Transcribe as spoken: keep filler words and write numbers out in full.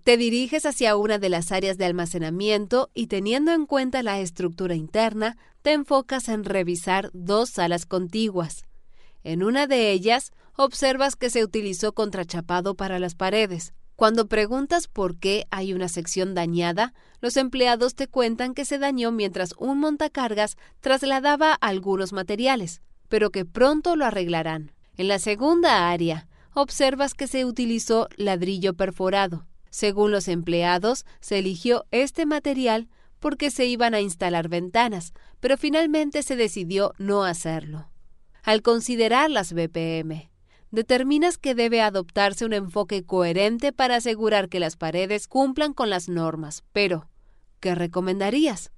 Te diriges hacia una de las áreas de almacenamiento y, teniendo en cuenta la estructura interna, te enfocas en revisar dos salas contiguas. En una de ellas, observas que se utilizó contrachapado para las paredes. Cuando preguntas por qué hay una sección dañada, los empleados te cuentan que se dañó mientras un montacargas trasladaba algunos materiales, pero que pronto lo arreglarán. En la segunda área, observas que se utilizó ladrillo perforado. Según los empleados, se eligió este material porque se iban a instalar ventanas, pero finalmente se decidió no hacerlo. Al considerar las B P M, determinas que debe adoptarse un enfoque coherente para asegurar que las paredes cumplan con las normas, pero ¿qué recomendarías?